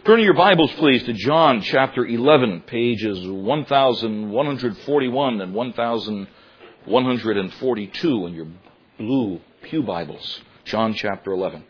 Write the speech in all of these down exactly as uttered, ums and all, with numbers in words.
Turn your Bibles, please, to John chapter eleven, pages one thousand one hundred forty-one and one thousand one hundred forty-two in your blue pew Bibles. John chapter eleven.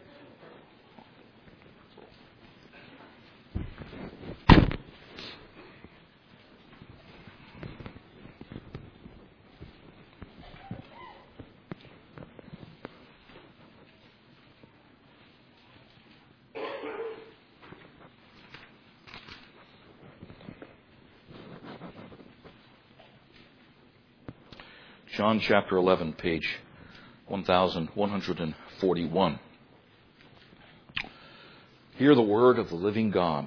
John chapter eleven, page one thousand one hundred forty-one. Hear the word of the living God.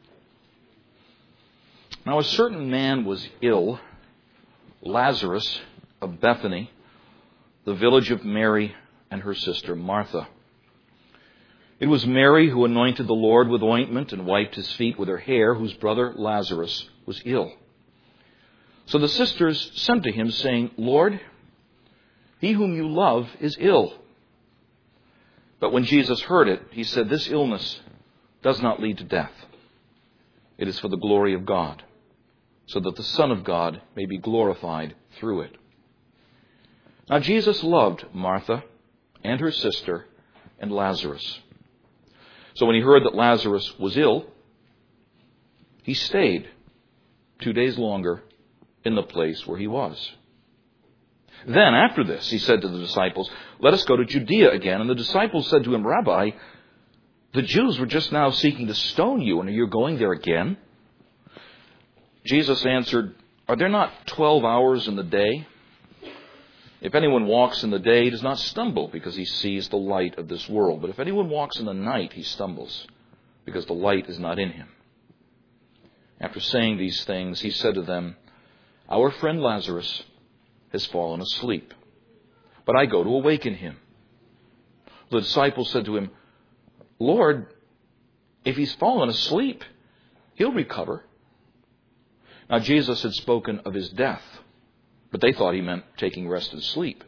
Now a certain man was ill, Lazarus of Bethany, the village of Mary and her sister Martha. It was Mary who anointed the Lord with ointment and wiped his feet with her hair, whose brother Lazarus was ill. So the sisters sent to him, saying, Lord, he whom you love is ill. But when Jesus heard it, he said, this illness does not lead to death. It is for the glory of God, so that the Son of God may be glorified through it. Now Jesus loved Martha and her sister and Lazarus. So when he heard that Lazarus was ill, he stayed two days longer in the place where he was. Then, after this, he said to the disciples, let us go to Judea again. And the disciples said to him, Rabbi, the Jews were just now seeking to stone you, and are you going there again? Jesus answered, are there not twelve hours in the day? If anyone walks in the day, he does not stumble, because he sees the light of this world. But if anyone walks in the night, he stumbles, because the light is not in him. After saying these things, he said to them, our friend Lazarus has fallen asleep, but I go to awaken him. The disciples said to him, Lord, if he's fallen asleep, he'll recover. Now Jesus had spoken of his death, but they thought he meant taking rest and sleep.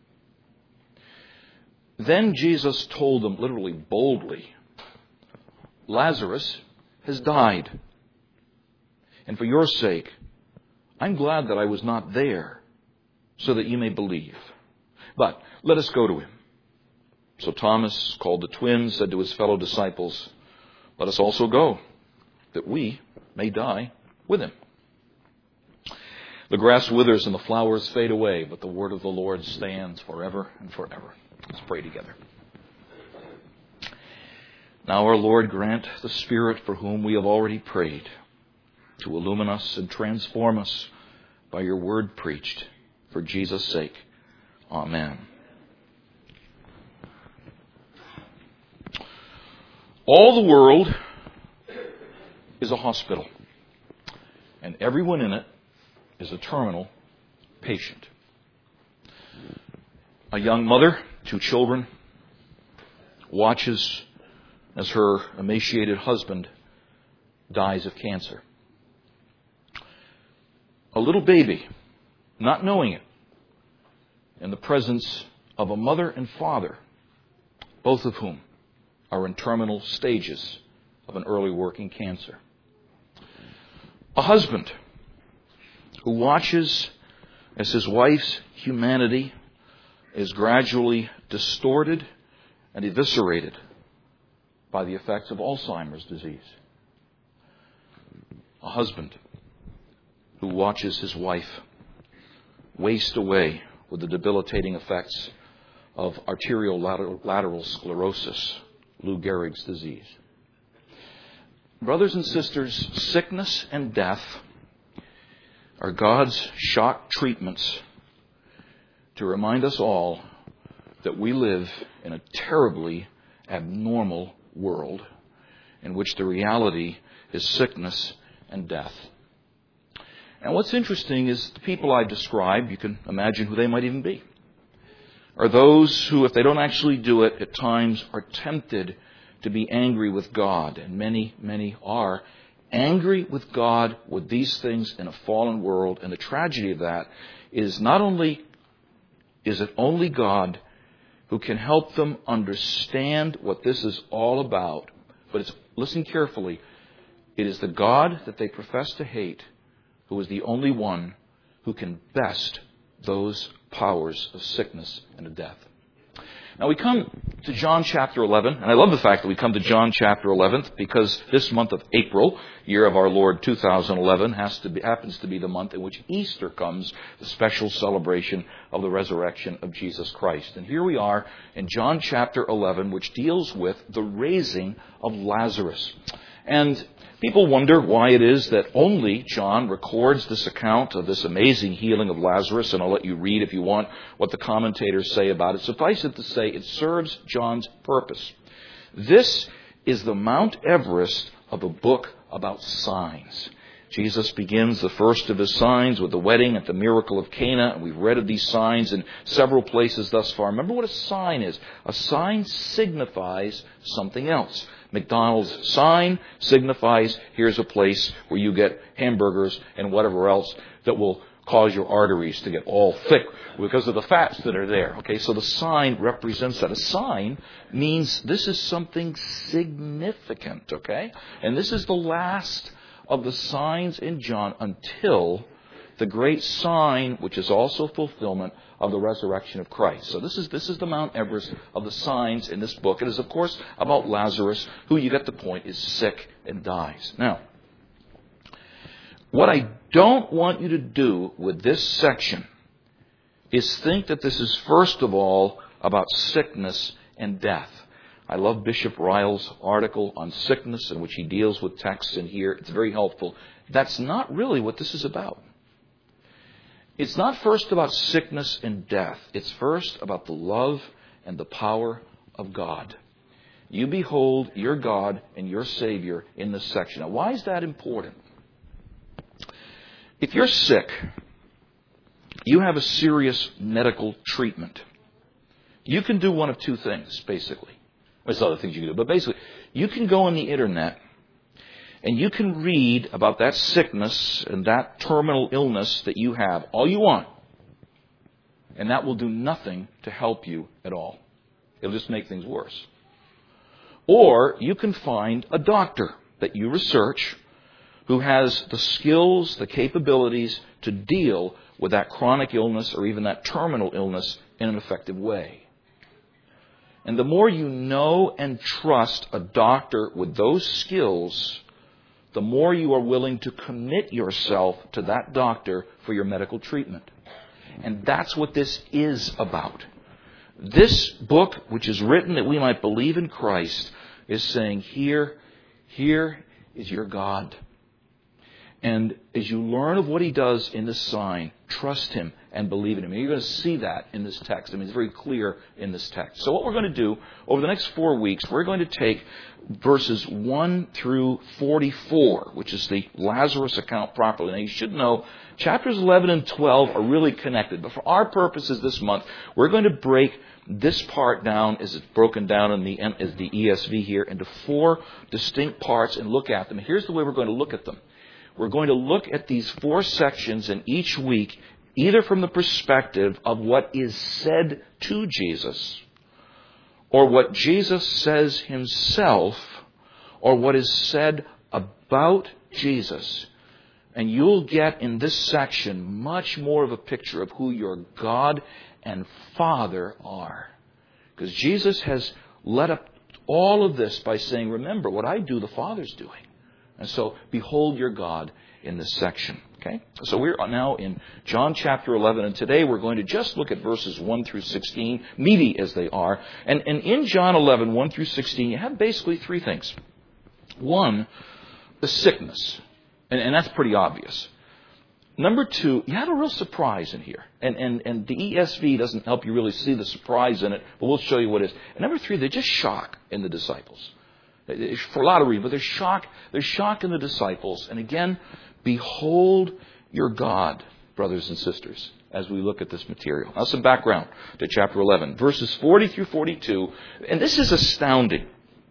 Then Jesus told them, literally boldly, Lazarus has died. And for your sake, I'm glad that I was not there, so that you may believe. But let us go to him. So Thomas, called the twin, said to his fellow disciples, let us also go, that we may die with him. The grass withers and the flowers fade away, but the word of the Lord stands forever and forever. Let's pray together. Now our Lord grant the Spirit for whom we have already prayed, to illumine us and transform us by your word preached, for Jesus' sake. Amen. All the world is a hospital, and everyone in it is a terminal patient. A young mother, two children, watches as her emaciated husband dies of cancer. A little baby, not knowing it, in the presence of a mother and father, both of whom are in terminal stages of an early working cancer. A husband who watches as his wife's humanity is gradually distorted and eviscerated by the effects of Alzheimer's disease. A husband who watches his wife waste away with the debilitating effects of arterial lateral sclerosis, Lou Gehrig's disease. Brothers and sisters, sickness and death are God's shock treatments to remind us all that we live in a terribly abnormal world in which the reality is sickness and death. And what's interesting is the people I've described, you can imagine who they might even be, are those who, if they don't actually do it, at times are tempted to be angry with God. And many, many are angry with God with these things in a fallen world. And the tragedy of that is not only is it only God who can help them understand what this is all about, but it's, listen carefully, It is the God that they profess to hate who is the only one who can best those powers of sickness and of death. Now we come to John chapter eleven, and I love the fact that we come to John chapter eleven because this month of April, year of our Lord two thousand eleven, has to be, happens to be the month in which Easter comes, the special celebration of the resurrection of Jesus Christ. And here we are in John chapter eleven, which deals with the raising of Lazarus. And people wonder why it is that only John records this account of this amazing healing of Lazarus, and I'll let you read, if you want, what the commentators say about it. Suffice it to say, it serves John's purpose. This is the Mount Everest of a book about signs. Jesus begins the first of his signs with the wedding at the miracle of Cana, and we've read of these signs in several places thus far. Remember what a sign is. A sign signifies something else. McDonald's sign signifies here's a place where you get hamburgers and whatever else that will cause your arteries to get all thick because of the fats that are there. Okay, so the sign represents that. A sign means this is something significant, okay? And this is the last of the signs in John until the great sign, which is also fulfillment of the resurrection of Christ. So this is this is the Mount Everest of the signs in this book. It is, of course, about Lazarus, who, you get the point, is sick and dies. Now, what I don't want you to do with this section is think that this is, first of all, about sickness and death. I love Bishop Ryle's article on sickness in which he deals with texts in here. It's very helpful. That's not really what this is about. It's not first about sickness and death. It's first about the love and the power of God. You behold your God and your Savior in this section. Now, why is that important? If you're sick, you have a serious medical treatment. You can do one of two things, basically. There's other things you can do, but basically, you can go on the internet and you can read about that sickness and that terminal illness that you have all you want. And that will do nothing to help you at all. It'll just make things worse. Or you can find a doctor that you research who has the skills, the capabilities to deal with that chronic illness or even that terminal illness in an effective way. And the more you know and trust a doctor with those skills, the more you are willing to commit yourself to that doctor for your medical treatment. And that's what this is about. This book, which is written that we might believe in Christ, is saying, here, here is your God. And as you learn of what he does in this sign, trust him and believe in him. And you're going to see that in this text. I mean, it's very clear in this text. So what we're going to do over the next four weeks, we're going to take verses one through forty-four, which is the Lazarus account properly. Now, you should know chapters eleven and twelve are really connected. But for our purposes this month, we're going to break this part down, as it's broken down in the, as the E S V here, into four distinct parts and look at them. Here's the way we're going to look at them. We're going to look at these four sections in each week, either from the perspective of what is said to Jesus, or what Jesus says himself, or what is said about Jesus. And you'll get in this section much more of a picture of who your God and Father are. Because Jesus has led up all of this by saying, remember, what I do, the Father's doing. And so, behold your God in this section. Okay? So we're now in John chapter eleven, and today we're going to just look at verses one through sixteen, meaty as they are. And, and in John eleven, one through sixteen, you have basically three things. One, the sickness. And, and that's pretty obvious. Number two, you have a real surprise in here. And, and, and the E S V doesn't help you really see the surprise in it, but we'll show you what it is. And number three, there's just shock in the disciples. For a lot of reasons, but there's shock, there's shock in the disciples. And again, behold your God, brothers and sisters, as we look at this material. Now, some background to chapter eleven, verses forty through forty-two. And this is astounding.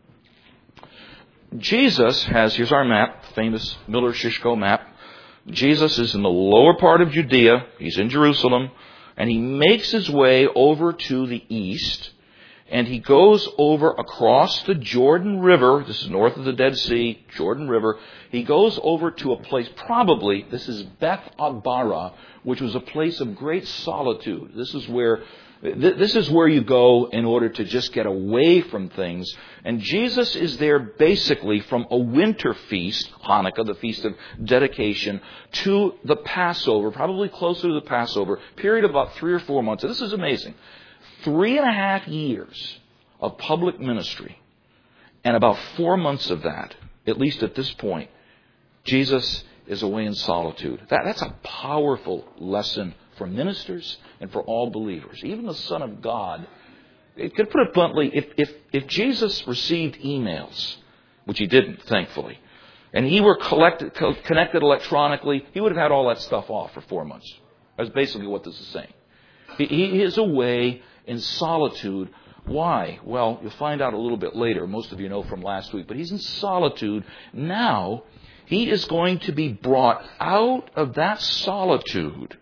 Jesus has, here's our map, famous Miller-Shishko map. Jesus is in the lower part of Judea. He's in Jerusalem. And he makes his way over to the east. And he goes over across the Jordan River. This is north of the Dead Sea, Jordan River. He goes over to a place, probably, this is Beth Abara, which was a place of great solitude. This is where This is where you go in order to just get away from things. And Jesus is there basically from a winter feast, Hanukkah, the feast of dedication, to the Passover, probably closer to the Passover, period of about three or four months. And this is amazing. Three and a half years of public ministry, and about four months of that, at least at this point, Jesus is away in solitude. That, that's a powerful lesson for ministers and for all believers. Even the Son of God, it could put it bluntly, if, if, if Jesus received emails, which he didn't, thankfully, and he were collected, co- connected electronically, he would have had all that stuff off for four months. That's basically what this is saying. He, he is away in solitude. Why? Well, you'll find out a little bit later. Most of you know from last week. But he's in solitude. Now, he is going to be brought out of that solitude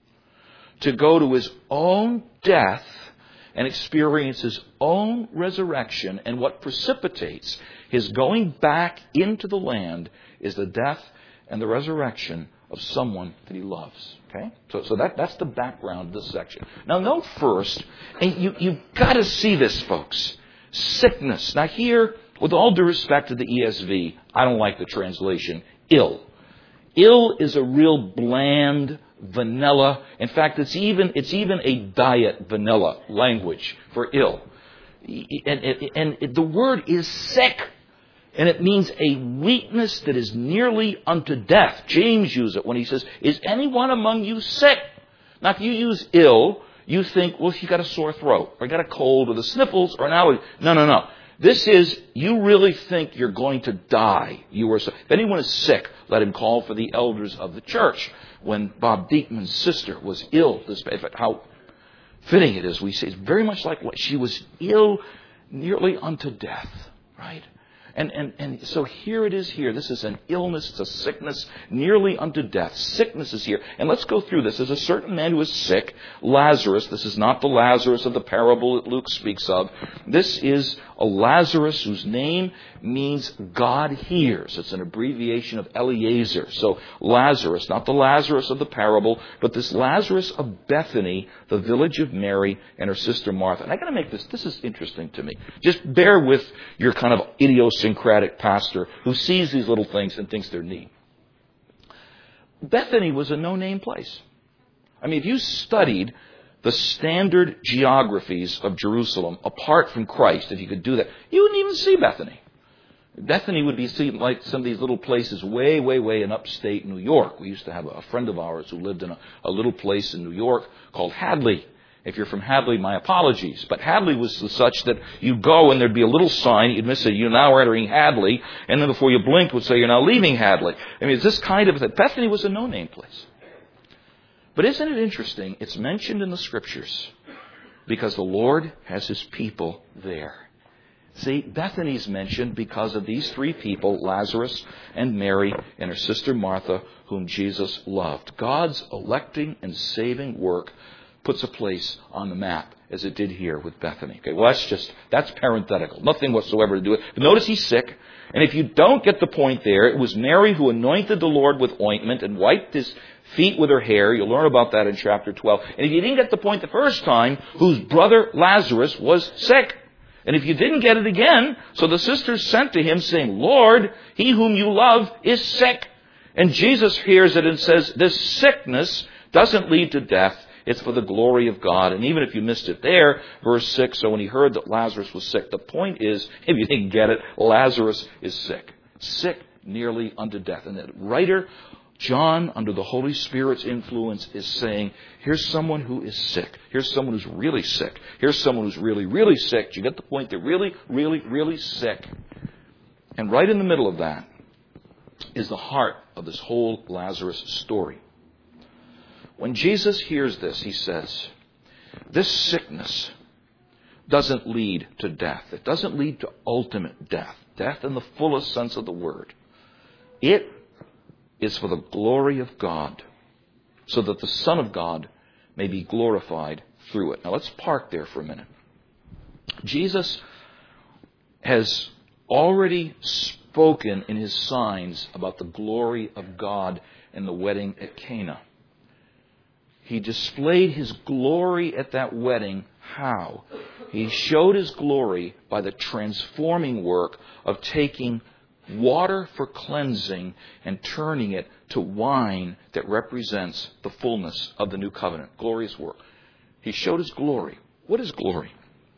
to go to his own death and experience his own resurrection. And what precipitates his going back into the land is the death and the resurrection of someone that he loves. Okay? So, so that, that's the background of this section. Now note first, and you, you've got to see this, folks. Sickness. Now here, with all due respect to the E S V, I don't like the translation, ill. Ill is a real bland, vanilla. In fact, it's even it's even a diet vanilla language for ill. And, and, and the word is sick. And it means a weakness that is nearly unto death. James uses it when he says, is anyone among you sick? Now, if you use ill, you think, well, you got a sore throat, or you got a cold, or the sniffles, or an allergy. No, no, no. This is, you really think you're going to die. You are. If anyone is sick, let him call for the elders of the church. When Bob Diekman's sister was ill, this, how fitting it is, we say, it's very much like what she was ill nearly unto death, right? And, and, and so here it is here. This is an illness, it's a sickness nearly unto death. Sickness is here. And let's go through this. There's a certain man who is sick, Lazarus. This is not the Lazarus of the parable that Luke speaks of. This is a Lazarus whose name means God hears. It's an abbreviation of Eliezer. So Lazarus, not the Lazarus of the parable, but this Lazarus of Bethany, the village of Mary and her sister Martha. And I got to make this, this is interesting to me. Just bear with your kind of idiosyncratic pastor who sees these little things and thinks they're neat. Bethany was a no-name place. I mean, if you studied the standard geographies of Jerusalem apart from Christ, if you could do that, you wouldn't even see Bethany. Bethany would be seen like some of these little places way, way, way in upstate New York. We used to have a friend of ours who lived in a, a little place in New York called Hadley. If you're from Hadley, my apologies. But Hadley was such that you'd go and there'd be a little sign. You'd miss it. You're now entering Hadley. And then before you blinked would say you're now leaving Hadley. I mean, it's this kind of thing. Bethany was a no-name place. But isn't it interesting? It's mentioned in the Scriptures because the Lord has His people there. See, Bethany's mentioned because of these three people, Lazarus and Mary and her sister Martha, whom Jesus loved. God's electing and saving work puts a place on the map, as it did here with Bethany. Okay, well, that's just, that's parenthetical. Nothing whatsoever to do with it. But notice he's sick. And if you don't get the point there, it was Mary who anointed the Lord with ointment and wiped His feet with her hair. You'll learn about that in chapter twelve. And if you didn't get the point the first time, whose brother Lazarus was sick. And if you didn't get it again, so the sisters sent to Him saying, Lord, he whom you love is sick. And Jesus hears it and says, this sickness doesn't lead to death. It's for the glory of God. And even if you missed it there, verse six, so when He heard that Lazarus was sick, the point is, if you didn't get it, Lazarus is sick. Sick nearly unto death. And the writer, John, under the Holy Spirit's influence, is saying, here's someone who is sick. Here's someone who's really sick. Here's someone who's really, really sick. Do you get the point? They're really, really, really sick. And right in the middle of that is the heart of this whole Lazarus story. When Jesus hears this, He says, this sickness doesn't lead to death. It doesn't lead to ultimate death. Death in the fullest sense of the word. It is for the glory of God, so that the Son of God may be glorified through it. Now let's park there for a minute. Jesus has already spoken in his signs about the glory of God in the wedding at Cana. He displayed his glory at that wedding. How? He showed his glory by the transforming work of taking water for cleansing and turning it to wine that represents the fullness of the new covenant. Glorious work. He showed his glory. What is glory?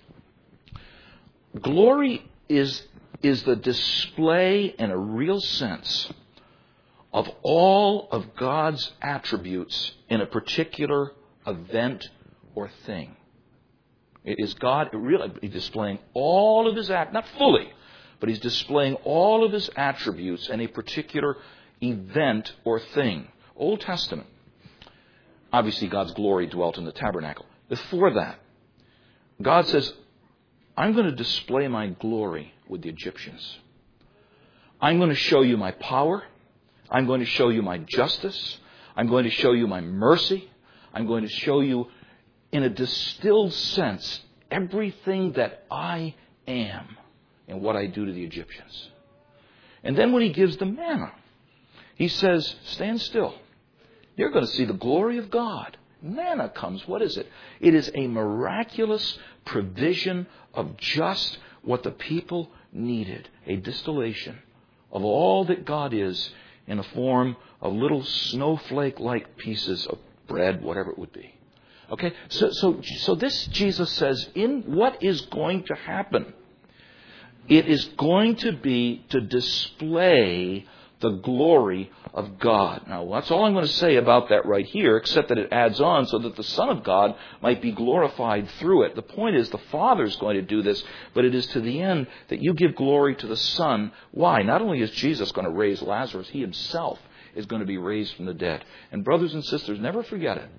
Glory is, is the display in a real sense of all of God's attributes in a particular event or thing. It is God really displaying all of his act, not fully, but he's displaying all of his attributes in a particular event or thing. Old Testament. Obviously, God's glory dwelt in the tabernacle. Before that, God says, I'm going to display my glory with the Egyptians. I'm going to show you my power. I'm going to show you my justice. I'm going to show you my mercy. I'm going to show you, in a distilled sense, everything that I am and what I do to the Egyptians. And then when he gives the manna, he says, stand still. You're going to see the glory of God. Manna comes. What is it? It is a miraculous provision of just what the people needed. A distillation of all that God is in a form of little snowflake-like pieces of bread, whatever it would be. Okay? So, so, so this, Jesus says, in what is going to happen? It is going to be to display the glory of God. Now, that's all I'm going to say about that right here, except that it adds on so that the Son of God might be glorified through it. The point is the Father is going to do this, but it is to the end that you give glory to the Son. Why? Not only is Jesus going to raise Lazarus, he himself is going to be raised from the dead. And brothers and sisters, never forget it.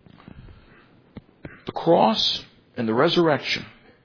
The cross and the resurrection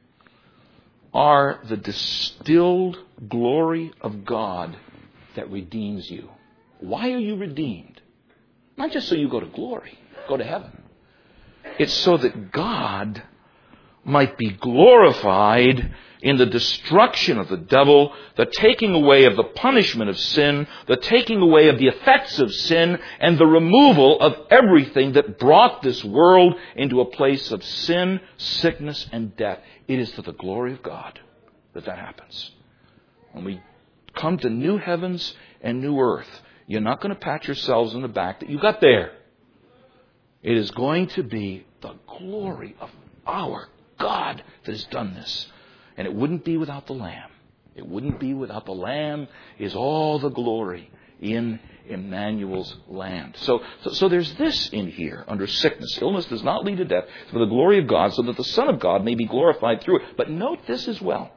are the distilled glory of God that redeems you. Why are you redeemed? Not just so you go to glory, go to heaven. It's so that God might be glorified in the destruction of the devil, the taking away of the punishment of sin, the taking away of the effects of sin, and the removal of everything that brought this world into a place of sin, sickness, and death. It is to the glory of God that that happens. When we come to new heavens and new earth, you're not going to pat yourselves on the back that you got there. It is going to be the glory of our God that has done this. And it wouldn't be without the Lamb. It wouldn't be without the Lamb is all the glory in Emmanuel's land. So, so, so there's this in here under sickness. Illness does not lead to death, for the glory of God, so that the Son of God may be glorified through it. But note this as well.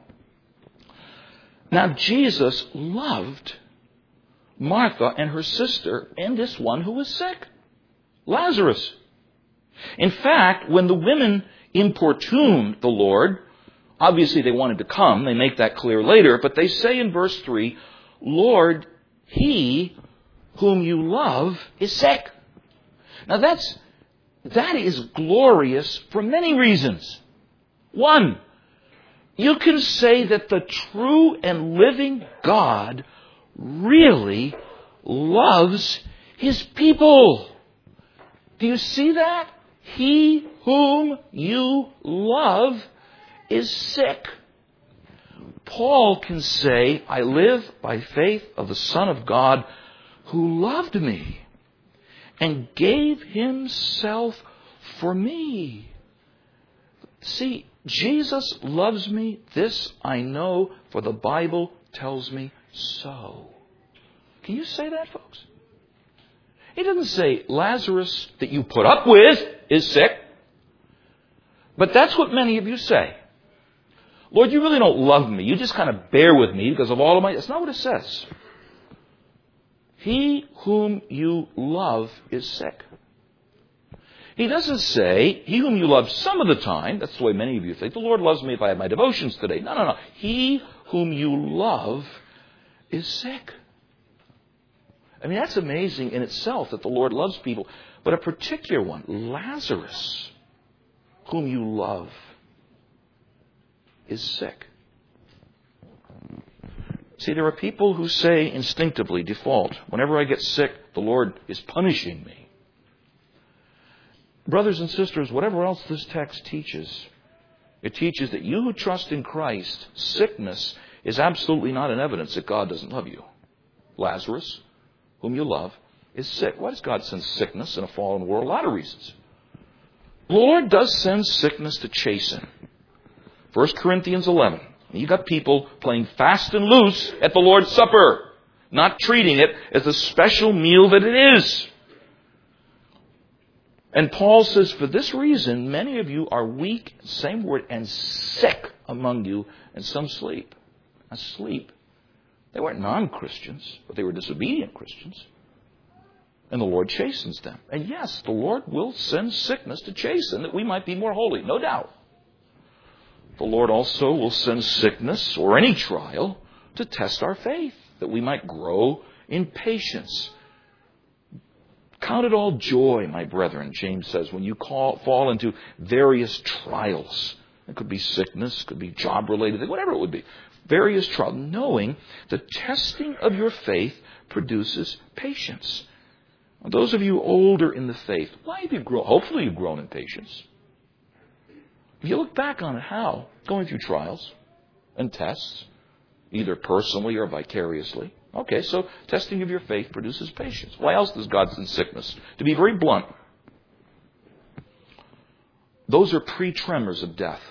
Now, Jesus loved Martha and her sister and this one who was sick, Lazarus. In fact, when the women importuned the Lord, obviously they wanted to come. They make that clear later. But they say in verse three, Lord, he whom you love is sick. Now that's, that is glorious for many reasons. One, you can say that the true and living God really loves his people. Do you see that? He whom you love is sick. Paul can say, I live by faith of the Son of God who loved me and gave himself for me. See, Jesus loves me. This I know, for the Bible tells me so. Can you say that, folks? He doesn't say Lazarus that you put up with is sick. But that's what many of you say. Lord, you really don't love me. You just kind of bear with me because of all of my... That's not what it says. He whom you love is sick. He doesn't say, he whom you love some of the time. That's the way many of you think. The Lord loves me if I have my devotions today. No, no, no. He whom you love is sick. I mean, that's amazing in itself that the Lord loves people. But a particular one, Lazarus, whom you love, is sick. See, there are people who say instinctively, default, whenever I get sick, the Lord is punishing me. Brothers and sisters, whatever else this text teaches, it teaches that you who trust in Christ, sickness is absolutely not an evidence that God doesn't love you. Lazarus, whom you love, is sick. Why does God send sickness in a fallen world? A lot of reasons. The Lord does send sickness to chasten. First Corinthians eleven. You got people playing fast and loose at the Lord's Supper, not treating it as the special meal that it is. And Paul says, for this reason, many of you are weak, same word, and sick among you, and some sleep. Asleep. They weren't non-Christians, but they were disobedient Christians. And the Lord chastens them. And yes, the Lord will send sickness to chasten that we might be more holy, no doubt. The Lord also will send sickness or any trial to test our faith, that we might grow in patience. Count it all joy, my brethren, James says, when you call, fall into various trials. It could be sickness, could be job-related, whatever it would be. Various trials, knowing the testing of your faith produces patience. Now, those of you older in the faith, why have you grown? Hopefully you've grown in patience. If you look back on it, how? Going through trials and tests, either personally or vicariously. Okay, so testing of your faith produces patience. Why else does God send sickness? To be very blunt, those are pre-tremors of death.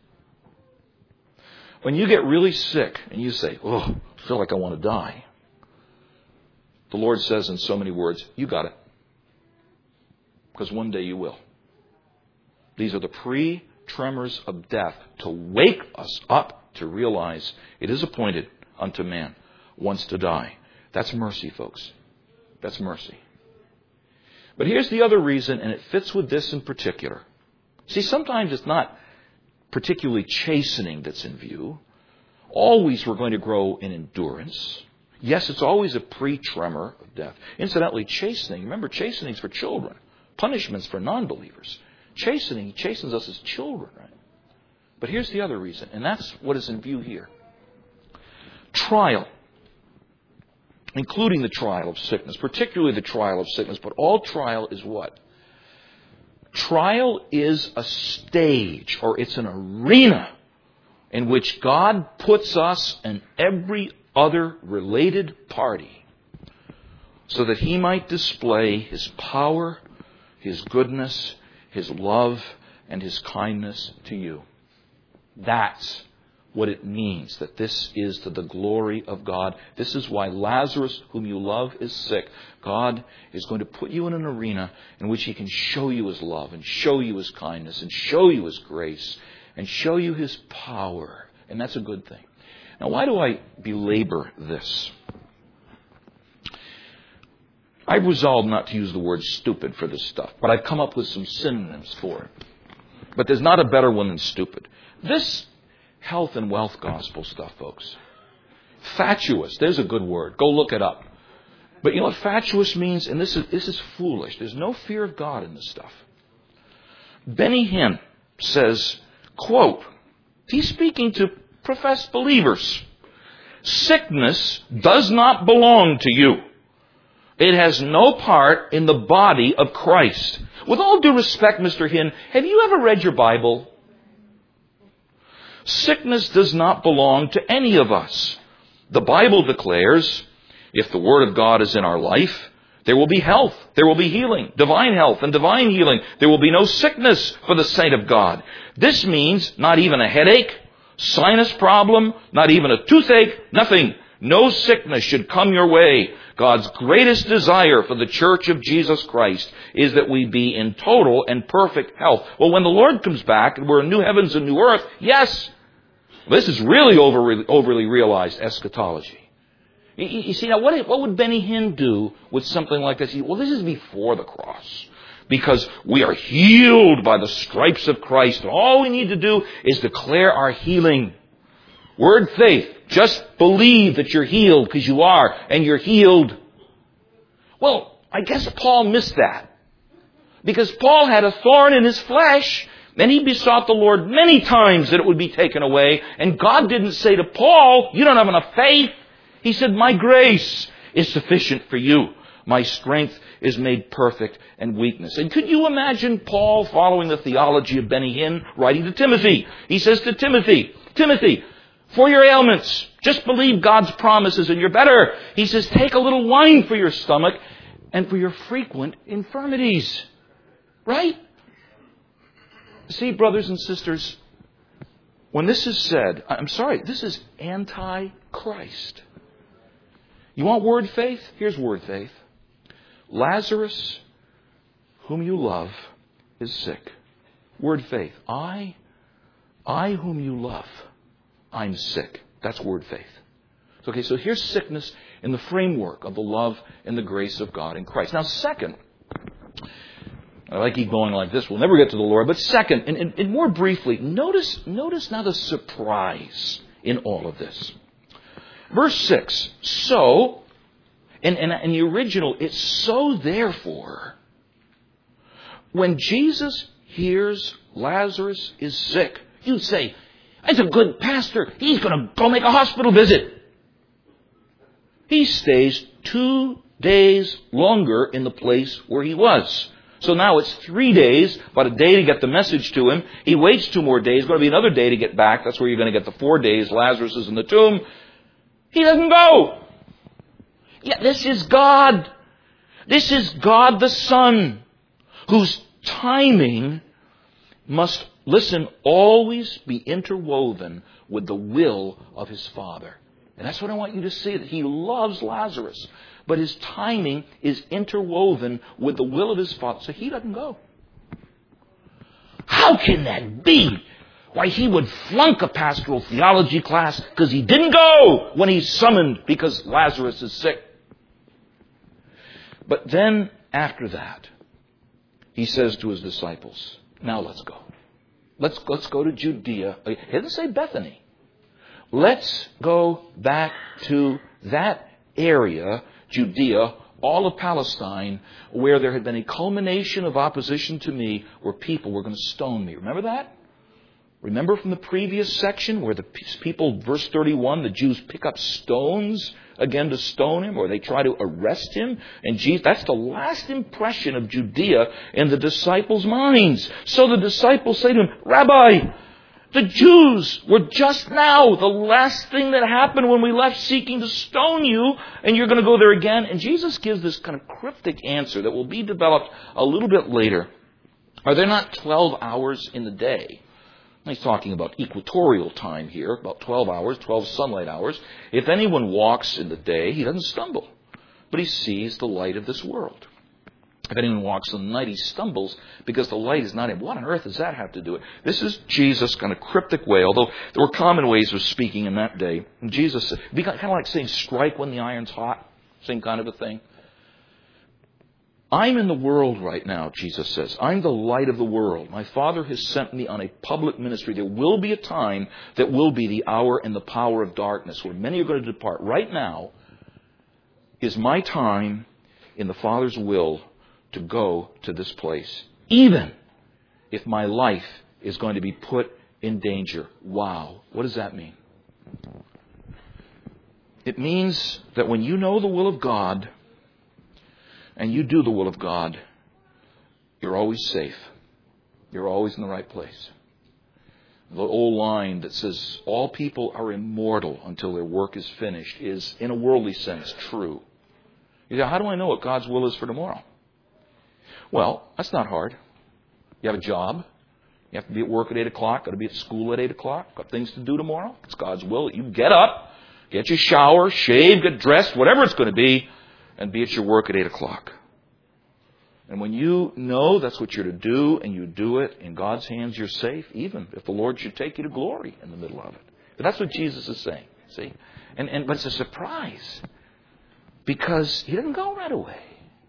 When you get really sick and you say, oh, I feel like I want to die, the Lord says in so many words, you got it. Because one day you will. These are the pre-tremors of death to wake us up to realize it is appointed unto man once to die. That's mercy, folks. That's mercy. But here's the other reason, and it fits with this in particular. See, sometimes it's not particularly chastening that's in view. Always we're going to grow in endurance. Yes, it's always a pre-tremor of death. Incidentally, chastening, remember, chastening is for children. Punishment's for non-believers. Chastening chastens us as children, right? But here's the other reason, and that's what is in view here. Trial, including the trial of sickness, particularly the trial of sickness, but all trial is what? Trial is a stage, or it's an arena in which God puts us and every other related party so that He might display His power, His goodness, His love, and His kindness to you. That's what it means, that this is to the glory of God. This is why Lazarus, whom you love, is sick. God is going to put you in an arena in which He can show you His love and show you His kindness and show you His grace and show you His power. And that's a good thing. Now, why do I belabor this? I've resolved not to use the word stupid for this stuff, but I've come up with some synonyms for it. But there's not a better one than stupid. This health and wealth gospel stuff, folks. Fatuous. There's a good word. Go look it up. But you know what fatuous means? And this is, this is foolish. There's no fear of God in this stuff. Benny Hinn says, quote, he's speaking to professed believers. Sickness does not belong to you. It has no part in the body of Christ. With all due respect, Mister Hinn, have you ever read your Bible? Sickness does not belong to any of us. The Bible declares, if the Word of God is in our life, there will be health, there will be healing, divine health and divine healing. There will be no sickness for the saint of God. This means not even a headache, sinus problem, not even a toothache, nothing. No sickness should come your way. God's greatest desire for the church of Jesus Christ is that we be in total and perfect health. Well, when the Lord comes back and we're in new heavens and new earth, yes, this is really over, overly realized eschatology. You, you see, now what, what would Benny Hinn do with something like this? Well, this is before the cross. Because we are healed by the stripes of Christ. And all we need to do is declare our healing. Word faith. Just believe that you're healed because you are. And you're healed. Well, I guess Paul missed that. Because Paul had a thorn in his flesh And he besought the Lord many times that it would be taken away. And God didn't say to Paul, you don't have enough faith. He said, my grace is sufficient for you. My strength is made perfect in weakness. And could you imagine Paul following the theology of Benny Hinn, writing to Timothy? He says to Timothy, Timothy, for your ailments, just believe God's promises and you're better. He says, take a little wine for your stomach and for your frequent infirmities. Right? See, brothers and sisters, when this is said, I'm sorry, this is anti-Christ. You want word faith? Here's word faith. Lazarus, whom you love, is sick. Word faith. I, I whom you love, I'm sick. That's word faith. Okay, so here's sickness in the framework of the love and the grace of God in Christ. Now, second, I keep going like this. We'll never get to the Lord. But second, and, and, and more briefly, notice, notice now the surprise in all of this. Verse six. So, and in the original, it's so therefore, when Jesus hears Lazarus is sick, you say, that's a good pastor. He's going to go make a hospital visit. He stays two days longer in the place where he was. So now it's three days, about a day to get the message to him. He waits two more days. It's going to be another day to get back. That's where you're going to get the four days. Lazarus is in the tomb. He doesn't go. Yeah, this is God. This is God the Son, whose timing must, listen, always be interwoven with the will of his Father. And that's what I want you to see, that he loves Lazarus. But his timing is interwoven with the will of his Father. So he doesn't go. How can that be? Why, he would flunk a pastoral theology class because he didn't go when he's summoned because Lazarus is sick. But then, after that, he says to his disciples, now let's go. Let's, let's go to Judea. He didn't say Bethany. Let's go back to that area, Judea, all of Palestine, where there had been a culmination of opposition to me, where people were going to stone me. Remember that? Remember from the previous section where the people, verse thirty-one, the Jews pick up stones again to stone him, or they try to arrest him. And Jesus, that's the last impression of Judea in the disciples' minds. So the disciples say to him, Rabbi, the Jews were just now the last thing that happened when we left seeking to stone you, and you're going to go there again. And Jesus gives this kind of cryptic answer that will be developed a little bit later. Are there not twelve hours in the day? He's talking about equatorial time here, about twelve hours, twelve sunlight hours. If anyone walks in the day, he doesn't stumble, but he sees the light of this world. If anyone walks in the night, he stumbles because the light is not in him. What on earth does that have to do with it? This is Jesus' kind of cryptic way, although there were common ways of speaking in that day. And Jesus, it'd be kind of like saying, strike when the iron's hot, same kind of a thing. I'm in the world right now, Jesus says. I'm the light of the world. My Father has sent me on a public ministry. There will be a time that will be the hour and the power of darkness, where many are going to depart. Right now is my time in the Father's will to go to this place, even if my life is going to be put in danger. Wow. What does that mean? It means that when you know the will of God, and you do the will of God, you're always safe. You're always in the right place. The old line that says, all people are immortal until their work is finished, is, in a worldly sense, true. You say, how do I know what God's will is for tomorrow? Well, that's not hard. You have a job. You have to be at work at eight o'clock. Got to be at school at eight o'clock. Got things to do tomorrow. It's God's will. You get up, get your shower, shave, get dressed, whatever it's going to be, and be at your work at eight o'clock. And when you know that's what you're to do, and you do it in God's hands, you're safe, even if the Lord should take you to glory in the middle of it. But that's what Jesus is saying, see? And, and but it's a surprise, because he didn't go right away.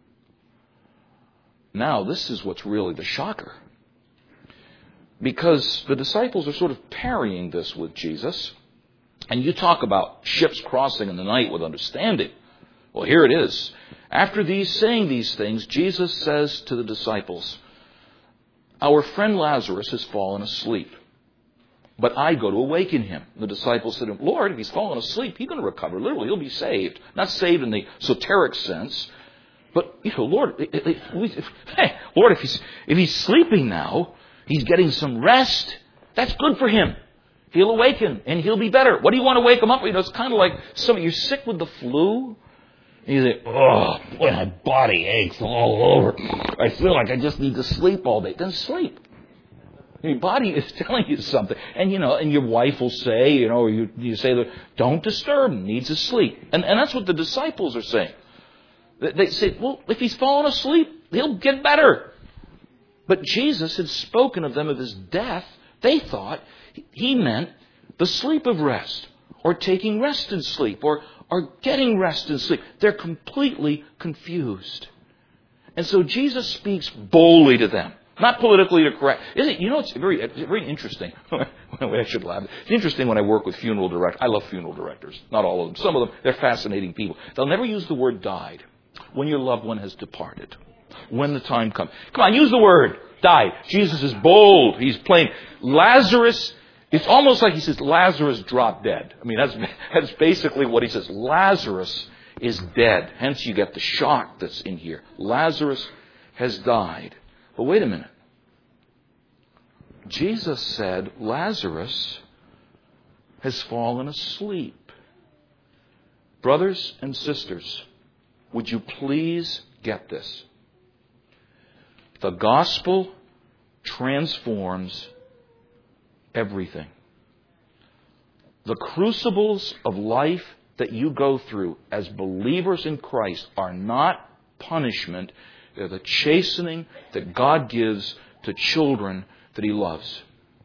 Now, this is what's really the shocker. Because the disciples are sort of parrying this with Jesus. And you talk about ships crossing in the night with understanding. Well, here it is. After these saying these things, Jesus says to the disciples, our friend Lazarus has fallen asleep, but I go to awaken him. The disciples said to him, Lord, if he's fallen asleep, he's going to recover. Literally, he'll be saved. Not saved in the esoteric sense, but, you know, Lord, if, if, hey, Lord, if he's, if he's sleeping now, he's getting some rest. That's good for him. He'll awaken and he'll be better. What do you want to wake him up? You know, it's kind of like some, you're sick with the flu. And you say, oh, boy, my body aches all over. I feel like I just need to sleep all day. Then sleep. Your body is telling you something. And, you know, and your wife will say, you know, you, you say, don't disturb him. He needs to sleep. And, and that's what the disciples are saying. They say, well, if he's fallen asleep, he'll get better. But Jesus had spoken of them of his death. They thought he meant the sleep of rest, or taking rest in sleep, or, or getting rest in sleep. They're completely confused. And so Jesus speaks boldly to them, not politically correct. Isn't it? You know, it's very, it's very interesting. I should laugh. It's interesting when I work with funeral directors. I love funeral directors. Not all of them. Some of them, they're fascinating people. They'll never use the word died when your loved one has departed. When the time comes. Come on, use the word died. Jesus is bold. He's plain. Lazarus, it's almost like he says, Lazarus dropped dead. I mean, that's, that's basically what he says. Lazarus is dead. Hence you get the shock that's in here. Lazarus has died. But wait a minute. Jesus said Lazarus has fallen asleep. Brothers and sisters, would you please get this? The gospel transforms everything. The crucibles of life that you go through as believers in Christ are not punishment. They're the chastening that God gives to children that He loves.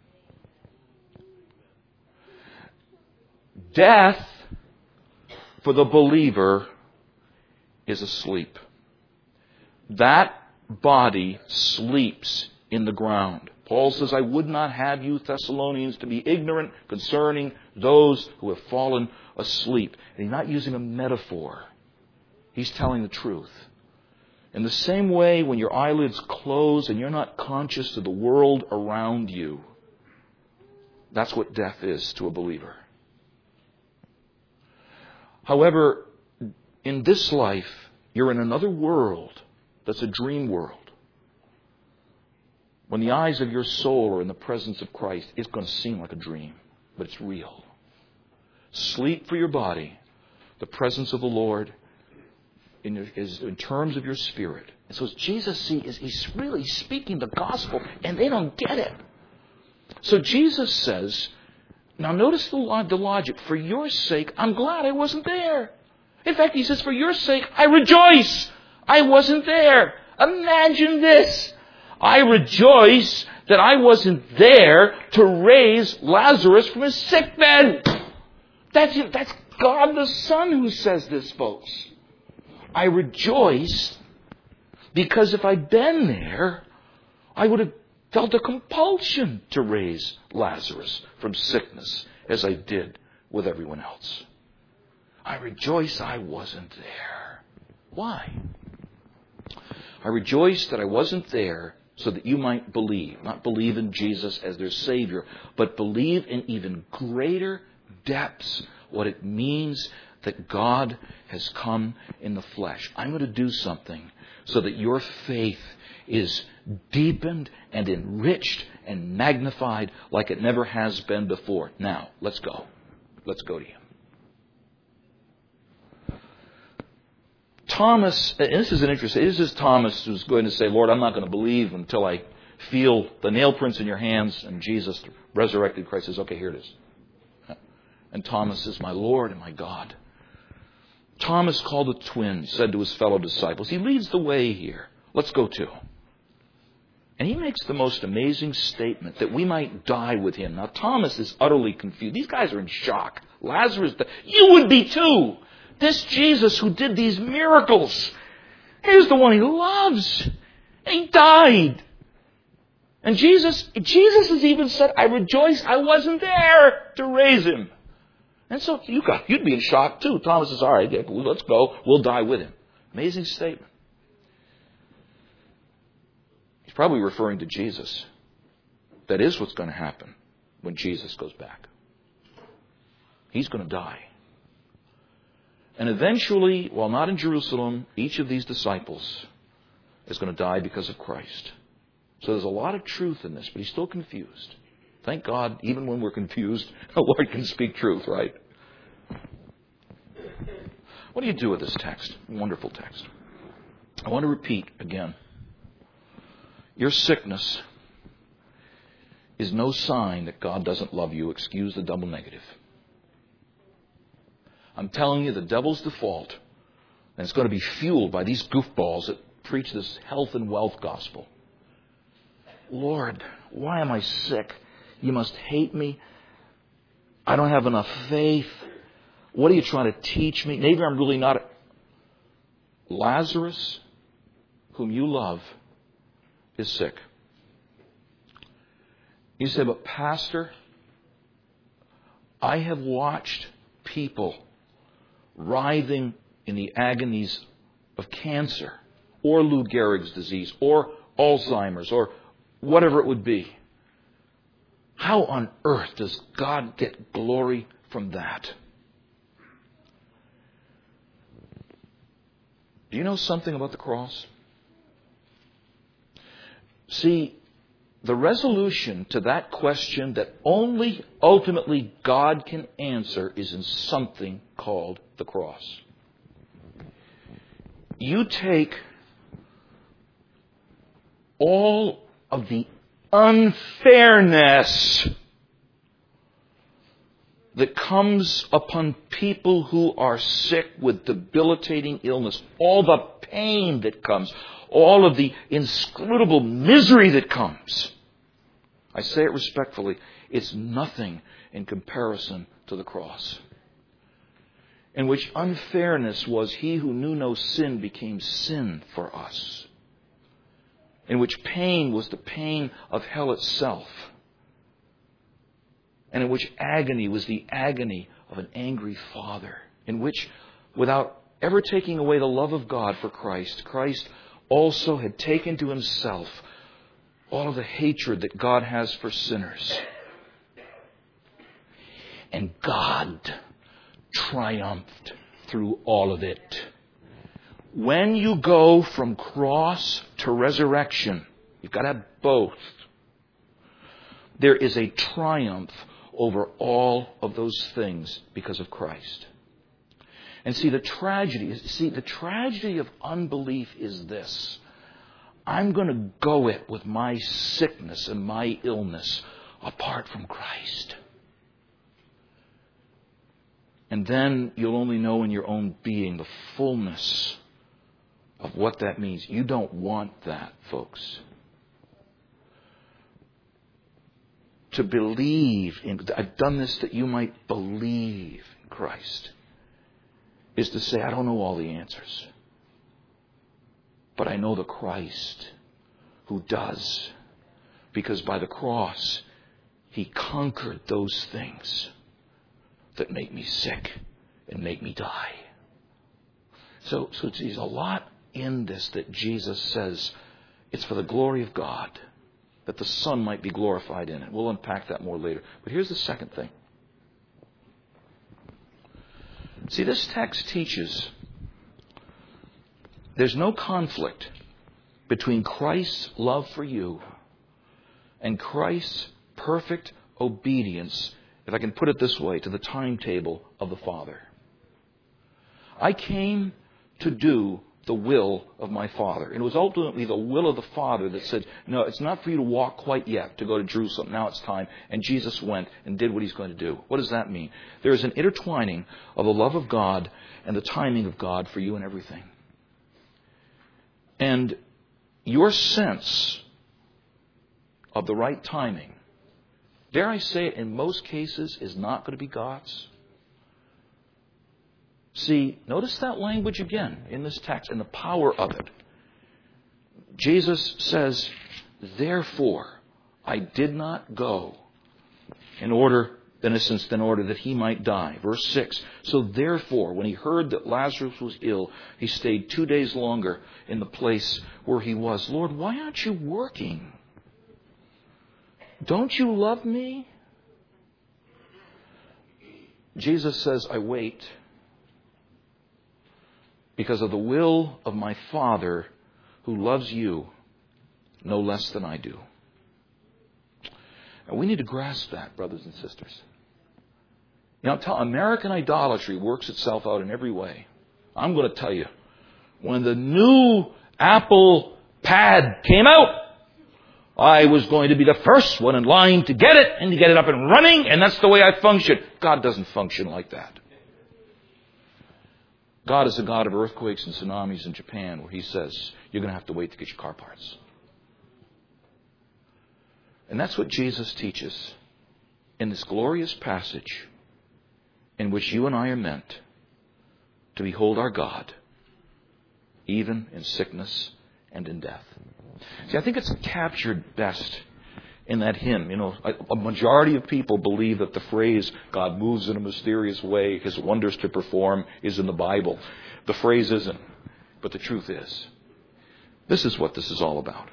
Death for the believer is asleep. That body sleeps in the ground. Paul says, I would not have you Thessalonians to be ignorant concerning those who have fallen asleep. And he's not using a metaphor. He's telling the truth. In the same way, when your eyelids close and you're not conscious of the world around you, that's what death is to a believer. However, in this life, you're in another world that's a dream world. When the eyes of your soul are in the presence of Christ, it's going to seem like a dream, but it's real. Sleep for your body, the presence of the Lord in, your, is in terms of your spirit. And so Jesus, see, is he's really speaking the gospel, and they don't get it. So Jesus says, now notice the, the logic. For your sake, I'm glad I wasn't there. In fact, he says, for your sake, I rejoice. I wasn't there. Imagine this. I rejoice that I wasn't there to raise Lazarus from his sick bed. That's, that's God the Son who says this, folks. I rejoice because if I'd been there, I would have felt a compulsion to raise Lazarus from sickness as I did with everyone else. I rejoice I wasn't there. Why? I rejoice that I wasn't there so that you might believe. Not believe in Jesus as their Savior, but believe in even greater depths what it means that God has come in the flesh. I'm going to do something so that your faith is deepened and enriched and magnified like it never has been before. Now, let's go. Let's go to Him. Thomas, and this is an interesting, this is Thomas who's going to say, Lord, I'm not going to believe until I feel the nail prints in your hands. And Jesus, the resurrected Christ, says, okay, here it is. And Thomas says, my Lord and my God. Thomas, called the twin, said to his fellow disciples, he leads the way here. Let's go too. And he makes the most amazing statement that we might die with him. Now, Thomas is utterly confused. These guys are in shock. Lazarus, you would be too. This Jesus who did these miracles, here's the one he loves. And he died. And Jesus, Jesus has even said, I rejoice I wasn't there to raise him. And so you got, you'd be in shock too. Thomas says, all right, let's go. We'll die with him. Amazing statement. He's probably referring to Jesus. That is what's going to happen when Jesus goes back. He's going to die. And eventually, while not in Jerusalem, each of these disciples is going to die because of Christ. So there's a lot of truth in this, but he's still confused. Thank God, even when we're confused, the Lord can speak truth, right? What do you do with this text? Wonderful text. I want to repeat again. Your sickness is no sign that God doesn't love you. Excuse the double negative. I'm telling you, the devil's default, and it's going to be fueled by these goofballs that preach this health and wealth gospel. Lord, why am I sick? You must hate me. I don't have enough faith. What are you trying to teach me? Maybe I'm really not. Lazarus, whom you love, is sick. You say, but Pastor, I have watched people writhing in the agonies of cancer or Lou Gehrig's disease or Alzheimer's or whatever it would be. How on earth does God get glory from that? Do you know something about the cross? See, the resolution to that question that only ultimately God can answer is in something called the cross. You take all of the unfairness that comes upon people who are sick with debilitating illness, all the pain that comes, all of the inscrutable misery that comes. I say it respectfully, it's nothing in comparison to the cross. In which unfairness was he who knew no sin became sin for us. In which pain was the pain of hell itself. And in which agony was the agony of an angry Father. In which, without ever taking away the love of God for Christ, Christ also had taken to himself all of the hatred that God has for sinners. And God triumphed through all of it. When you go from cross to resurrection, you've got to have both. There is a triumph over all of those things because of Christ. And see, the tragedy, see, the tragedy of unbelief is this. I'm going to go it with my sickness and my illness apart from Christ. And then you'll only know in your own being the fullness of what that means. You don't want that, folks. To believe in, I've done this that you might believe in Christ, is to say, I don't know all the answers, but I know the Christ who does. Because by the cross, He conquered those things that make me sick and make me die. So, so there's a lot in this that Jesus says it's for the glory of God, that the Son might be glorified in it. We'll unpack that more later. But here's the second thing. See, this text teaches there's no conflict between Christ's love for you and Christ's perfect obedience, if I can put it this way, to the timetable of the Father. I came to do the will of my Father. And it was ultimately the will of the Father that said, no, it's not for you to walk quite yet to go to Jerusalem. Now it's time. And Jesus went and did what He's going to do. What does that mean? There is an intertwining of the love of God and the timing of God for you and everything. And your sense of the right timing, dare I say it, in most cases is not going to be God's. See, notice that language again in this text and the power of it. Jesus says, therefore, I did not go in order innocence in order that he might die. Verse six. So therefore, when he heard that Lazarus was ill, he stayed two days longer in the place where he was. Lord, why aren't you working? Don't you love me? Jesus says, I wait because of the will of my Father who loves you no less than I do. And we need to grasp that, brothers and sisters. You know, tell, American idolatry works itself out in every way. I'm going to tell you, when the new Apple Pad came out, I was going to be the first one in line to get it and to get it up and running, and that's the way I function. God doesn't function like that. God is a God of earthquakes and tsunamis in Japan, where He says, you're going to have to wait to get your car parts. And that's what Jesus teaches in this glorious passage in which you and I are meant to behold our God, even in sickness and in death. See, I think it's captured best in that hymn. You know, a majority of people believe that the phrase, God moves in a mysterious way, His wonders to perform, is in the Bible. The phrase isn't. But the truth is, this is what this is all about.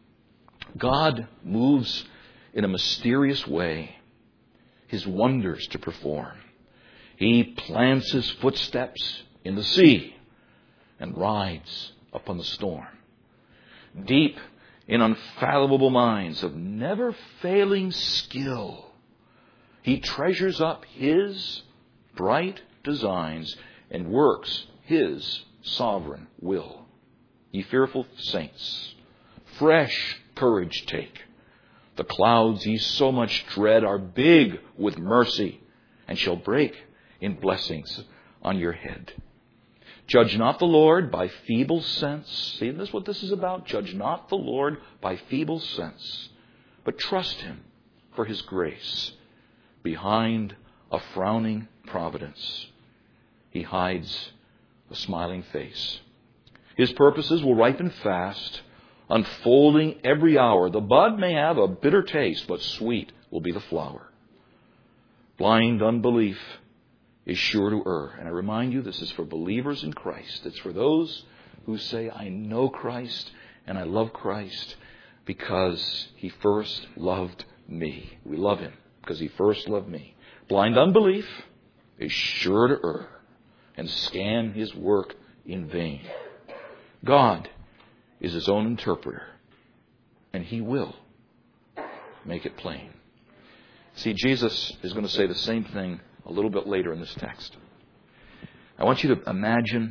God moves in a mysterious way, His wonders to perform. He plants His footsteps in the sea and rides upon the storm. Deep in unfathomable minds of never-failing skill, He treasures up His bright designs and works His sovereign will. Ye fearful saints, fresh courage take. The clouds ye so much dread are big with mercy, and shall break in blessings on your head. Judge not the Lord by feeble sense. See, this is what this is about. Judge not the Lord by feeble sense, but trust Him for His grace. Behind a frowning providence, He hides a smiling face. His purposes will ripen fast, unfolding every hour. The bud may have a bitter taste, but sweet will be the flower. Blind unbelief is sure to err. And I remind you, this is for believers in Christ. It's for those who say, I know Christ and I love Christ because He first loved me. We love Him because He first loved me. Blind unbelief is sure to err and scan His work in vain. God is His own interpreter, and He will make it plain. See, Jesus is going to say the same thing a little bit later in this text. I want you to imagine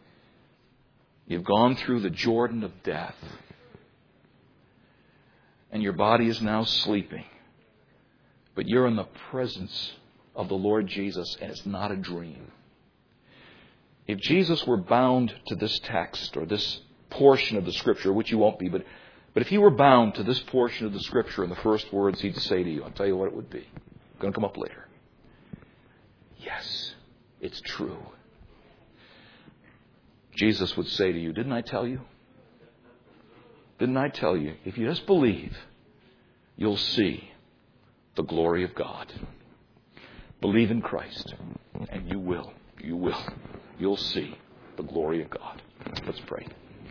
you've gone through the Jordan of death, and your body is now sleeping, but you're in the presence of the Lord Jesus, and it's not a dream. If Jesus were bound to this text or this portion of the Scripture, which you won't be, but, but if He were bound to this portion of the Scripture and the first words He'd say to you, I'll tell you what it would be. It's going to come up later. Yes, it's true. Jesus would say to you, didn't I tell you? Didn't I tell you? If you just believe, you'll see the glory of God. Believe in Christ, and you will. You will. You'll see the glory of God. Let's pray.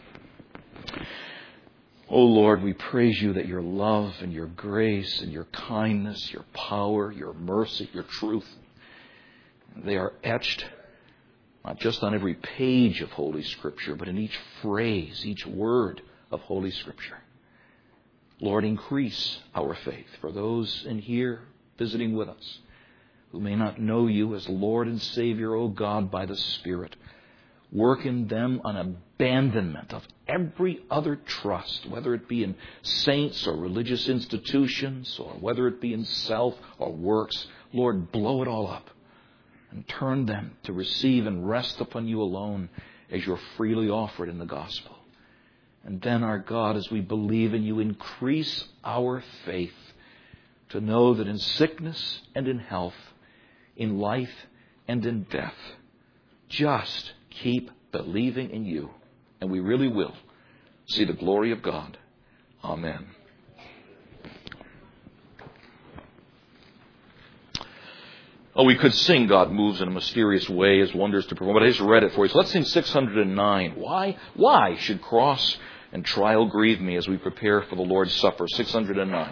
Oh Lord, we praise You that Your love and Your grace and Your kindness, Your power, Your mercy, Your truth, they are etched not just on every page of Holy Scripture, but in each phrase, each word of Holy Scripture. Lord, increase our faith for those in here visiting with us who may not know You as Lord and Savior, O God, by the Spirit. Work in them an abandonment of every other trust, whether it be in saints or religious institutions, or whether it be in self or works. Lord, blow it all up and turn them to receive and rest upon You alone as You're freely offered in the gospel. And then, our God, as we believe in You, increase our faith to know that in sickness and in health, in life and in death, just keep believing in You, and we really will see the glory of God. Amen. Oh, we could sing God Moves in a Mysterious Way, His Wonders to Perform, but I just read it for you. So let's sing six hundred nine. Why? Why should cross and trial grieve me as we prepare for the Lord's Supper? six hundred nine.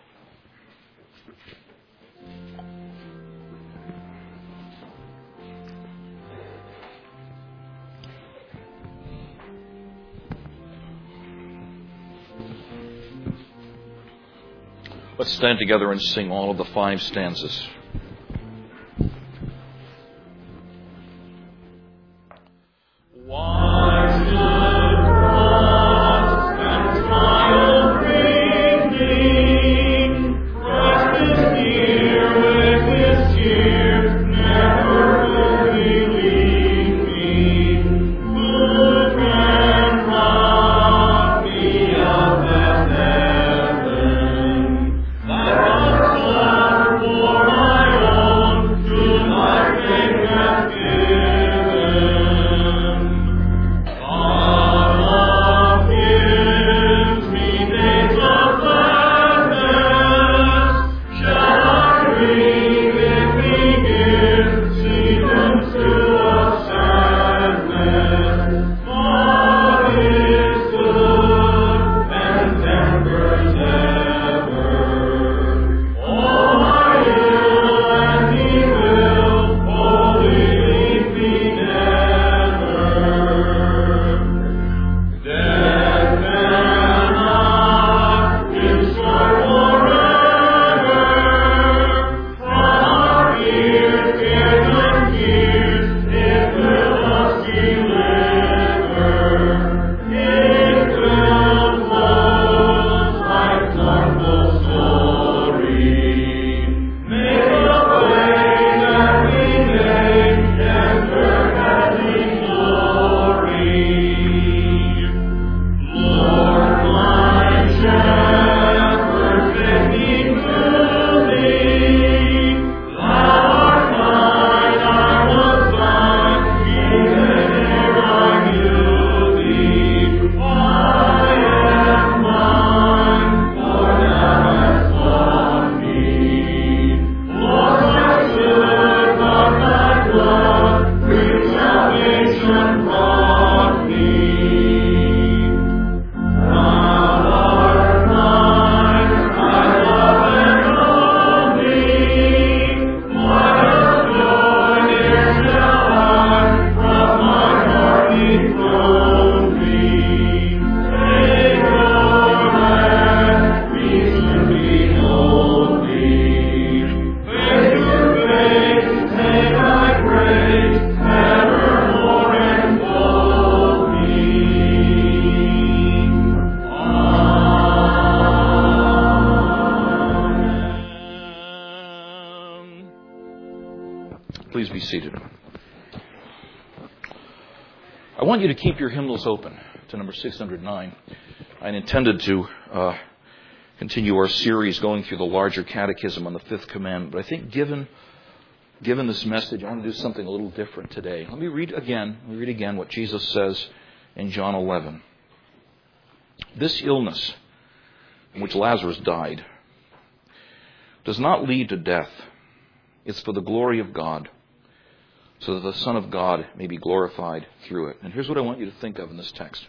Let's stand together and sing all of the five stanzas. Please be seated. I want you to keep your hymnals open to number six hundred nine. I intended to uh, continue our series going through the larger catechism on the fifth commandment, but I think given given this message, I want to do something a little different today. Let me read again, let me read again what Jesus says in John eleven. This illness in which Lazarus died does not lead to death. It's for the glory of God, so that the Son of God may be glorified through it. And here's what I want you to think of in this text.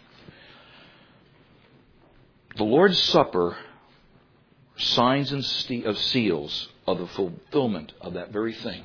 The Lord's Supper, signs and of seals, are the fulfillment of that very thing.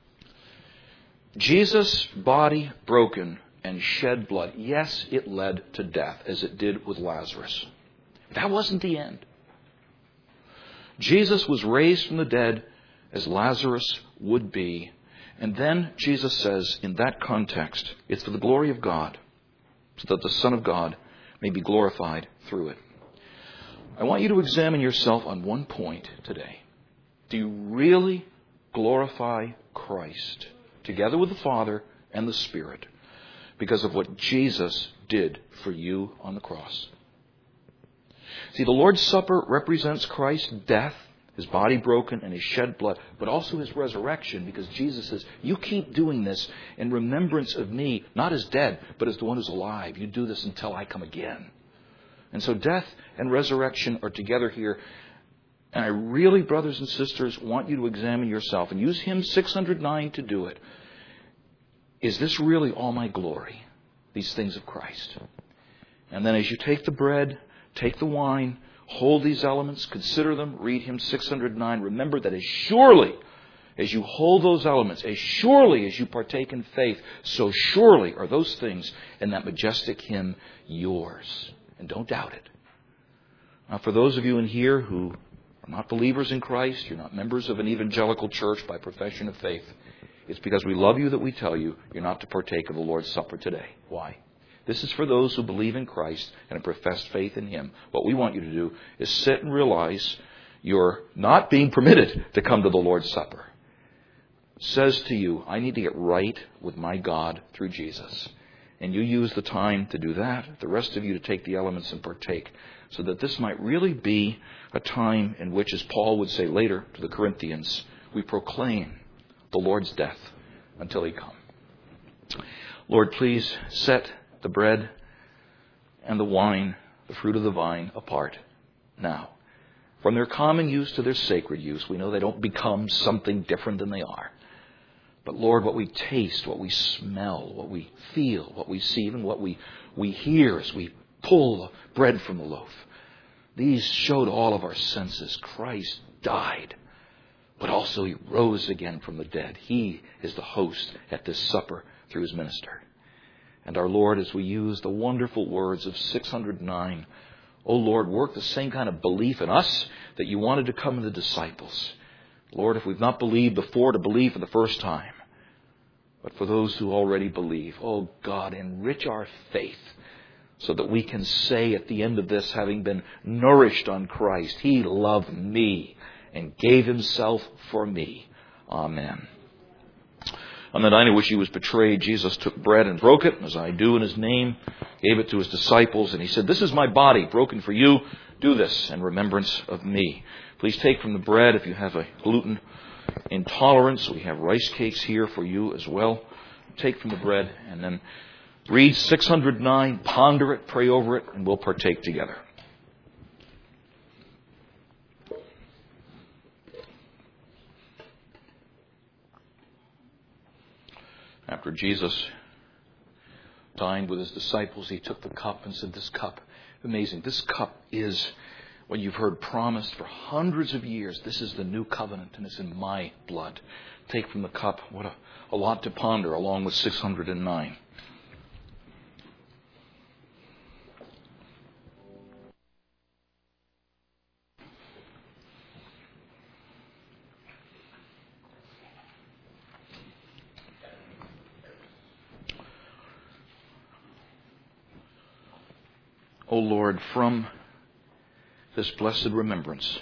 Jesus' body broken and shed blood, yes, it led to death, as it did with Lazarus. That wasn't the end. Jesus was raised from the dead as Lazarus would be. And then Jesus says, in that context, it's for the glory of God, so that the Son of God may be glorified through it. I want you to examine yourself on one point today. Do you really glorify Christ, together with the Father and the Spirit, because of what Jesus did for you on the cross? See, the Lord's Supper represents Christ's death, His body broken, and His shed blood, but also His resurrection, because Jesus says, you keep doing this in remembrance of me, not as dead, but as the one who's alive. You do this until I come again. And so death and resurrection are together here. And I really, brothers and sisters, want you to examine yourself and use hymn six hundred nine to do it. Is this really all my glory? These things of Christ. And then as you take the bread, take the wine, hold these elements, consider them, read hymn six hundred nine. Remember that as surely as you hold those elements, as surely as you partake in faith, so surely are those things in that majestic hymn yours. And don't doubt it. Now, for those of you in here who are not believers in Christ, you're not members of an evangelical church by profession of faith, it's because we love you that we tell you you're not to partake of the Lord's Supper today. Why? This is for those who believe in Christ and have professed faith in him. What we want you to do is sit and realize you're not being permitted to come to the Lord's Supper. It says to you, I need to get right with my God through Jesus. And you use the time to do that. The rest of you to take the elements and partake, so that this might really be a time in which, as Paul would say later to the Corinthians, we proclaim the Lord's death until he come. Lord, please set the bread and the wine, the fruit of the vine, apart now. From their common use to their sacred use, we know they don't become something different than they are. But Lord, what we taste, what we smell, what we feel, what we see, even what we, we hear as we pull the bread from the loaf, these showed all of our senses. Christ died, but also he rose again from the dead. He is the host at this supper through his minister. And our Lord, as we use the wonderful words of six hundred nine, O Lord, work the same kind of belief in us that you wanted to come in the disciples. Lord, if we've not believed before, to believe for the first time. But for those who already believe, oh God, enrich our faith so that we can say at the end of this, having been nourished on Christ, he loved me and gave himself for me. Amen. On the night in which he was betrayed, Jesus took bread and broke it, as I do in his name, gave it to his disciples, and he said, this is my body broken for you. Do this in remembrance of me. Please take from the bread if you have a gluten intolerance. We have rice cakes here for you as well. Take from the bread and then read six hundred nine, ponder it, pray over it, and we'll partake together. After Jesus dined with his disciples, he took the cup and said, this cup, amazing, this cup is what you've heard promised for hundreds of years. This is the new covenant, and it's in my blood. Take from the cup. What a, a lot to ponder, along with six hundred nine. O Lord, from this blessed remembrance,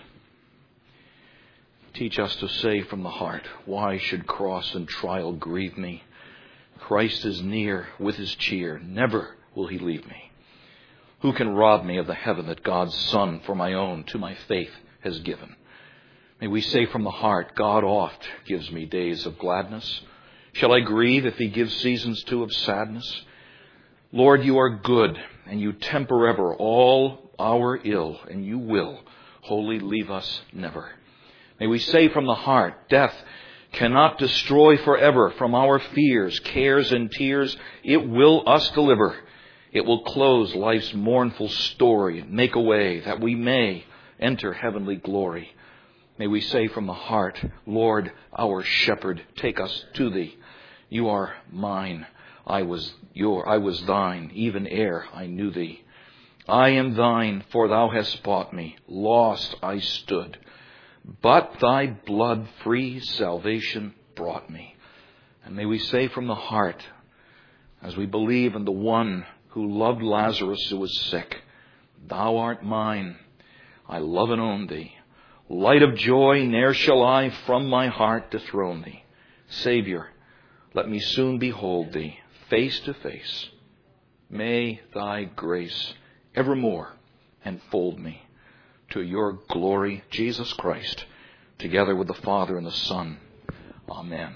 teach us to say from the heart, why should cross and trial grieve me? Christ is near with his cheer. Never will he leave me. Who can rob me of the heaven that God's Son for my own to my faith has given? May we say from the heart, God oft gives me days of gladness. Shall I grieve if he gives seasons too of sadness? Lord, you are good, and you temper ever all our ill, and you will wholly leave us never. May we say from the heart, death cannot destroy forever from our fears, cares, and tears. It will us deliver. It will close life's mournful story and make a way that we may enter heavenly glory. May we say from the heart, Lord, our shepherd, take us to thee. You are mine. I was your, I was thine, even ere I knew thee. I am thine, for thou hast bought me. Lost I stood, but thy blood free salvation brought me. And may we say from the heart, as we believe in the one who loved Lazarus who was sick, thou art mine. I love and own thee. Light of joy, ne'er shall I from my heart dethrone thee. Savior, let me soon behold thee face to face. May thy grace evermore enfold me to your glory, Jesus Christ, together with the Father and the Son. Amen.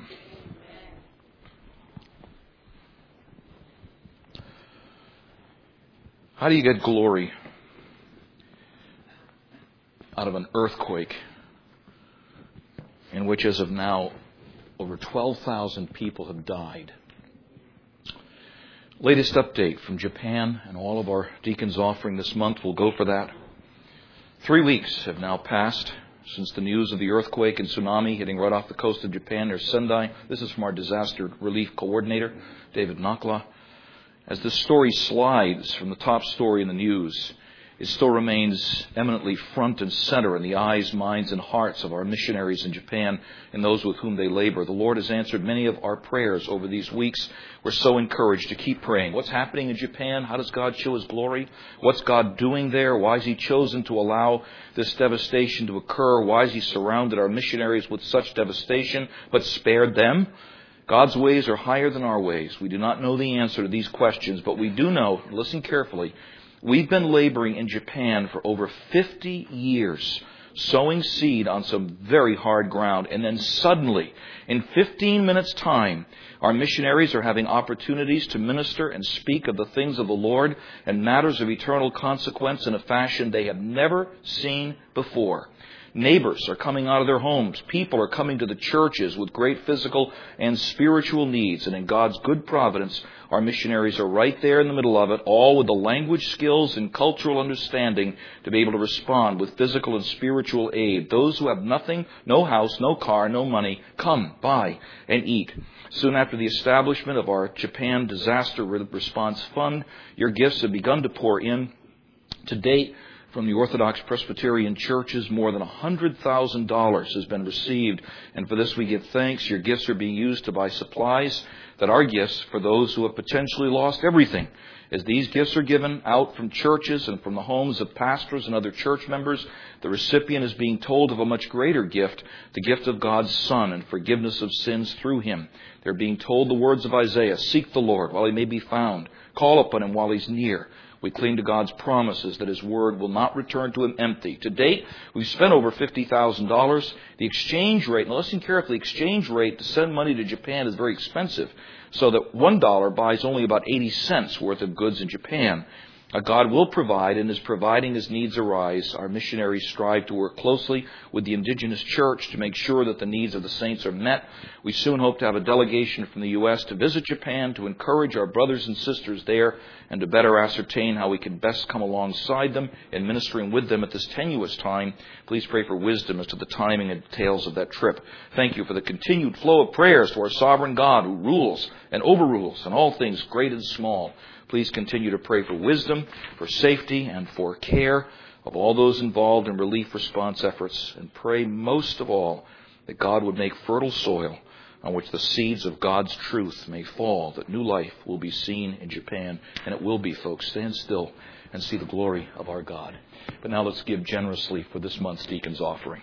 How do you get glory out out of an earthquake in which, as of now, over twelve thousand people have died. Latest update from Japan, and all of our deacons' offering this month will go for that. Three weeks have now passed since the news of the earthquake and tsunami hitting right off the coast of Japan near Sendai. This is from our disaster relief coordinator, David Nakla. As this story slides from the top story in the news, it still remains eminently front and center in the eyes, minds, and hearts of our missionaries in Japan and those with whom they labor. The Lord has answered many of our prayers over these weeks. We're so encouraged to keep praying. What's happening in Japan? How does God show His glory? What's God doing there? Why has He chosen to allow this devastation to occur? Why has He surrounded our missionaries with such devastation, but spared them? God's ways are higher than our ways. We do not know the answer to these questions, but we do know, listen carefully, we've been laboring in Japan for over fifty years, sowing seed on some very hard ground. And then suddenly, in fifteen minutes' time, our missionaries are having opportunities to minister and speak of the things of the Lord and matters of eternal consequence in a fashion they have never seen before. Neighbors are coming out of their homes. People are coming to the churches with great physical and spiritual needs. And in God's good providence, our missionaries are right there in the middle of it, all with the language skills and cultural understanding to be able to respond with physical and spiritual aid. Those who have nothing, no house, no car, no money, come, buy, and eat. Soon after the establishment of our Japan Disaster Response Fund, your gifts have begun to pour in. To date, from the Orthodox Presbyterian churches, more than one hundred thousand dollars has been received. And for this we give thanks. Your gifts are being used to buy supplies that are gifts for those who have potentially lost everything. As these gifts are given out from churches and from the homes of pastors and other church members, the recipient is being told of a much greater gift, the gift of God's Son and forgiveness of sins through Him. They're being told the words of Isaiah, "Seek the Lord while He may be found. Call upon Him while He's near." We cling to God's promises that His Word will not return to Him empty. To date, we've spent over fifty thousand dollars. The exchange rate, now listen carefully, exchange rate to send money to Japan is very expensive, so that one dollar buys only about eighty cents worth of goods in Japan. Uh, God will provide, and is providing as needs arise. Our missionaries strive to work closely with the indigenous church to make sure that the needs of the saints are met. We soon hope to have a delegation from the U S to visit Japan, to encourage our brothers and sisters there, and to better ascertain how we can best come alongside them in ministering with them at this tenuous time. Please pray for wisdom as to the timing and details of that trip. Thank you for the continued flow of prayers to our sovereign God who rules and overrules in all things great and small. Please continue to pray for wisdom, for safety, and for care of all those involved in relief response efforts. And pray most of all that God would make fertile soil on which the seeds of God's truth may fall, that new life will be seen in Japan. And it will be, folks. Stand still and see the glory of our God. But now let's give generously for this month's deacon's offering.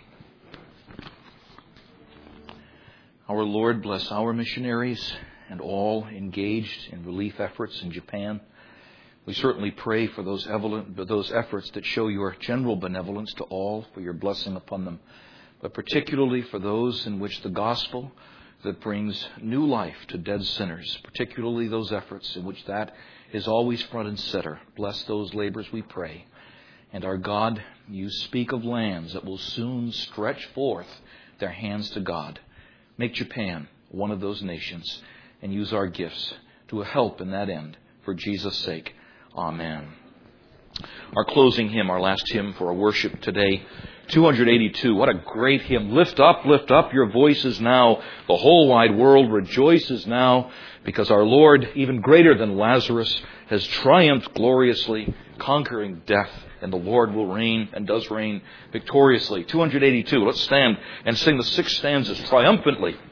Our Lord bless our missionaries and all engaged in relief efforts in Japan. We certainly pray for those, those efforts that show your general benevolence to all, for your blessing upon them, but particularly for those in which the gospel that brings new life to dead sinners, particularly those efforts in which that is always front and center. Bless those labors, we pray. And our God, you speak of lands that will soon stretch forth their hands to God. Make Japan one of those nations, and use our gifts to help in that end. For Jesus' sake, amen. Our closing hymn, our last hymn for our worship today, two eighty-two. What a great hymn. Lift up, lift up your voices now. The whole wide world rejoices now, because our Lord, even greater than Lazarus, has triumphed gloriously, conquering death. And the Lord will reign and does reign victoriously. two eighty-two. Let's stand and sing the six stanzas triumphantly.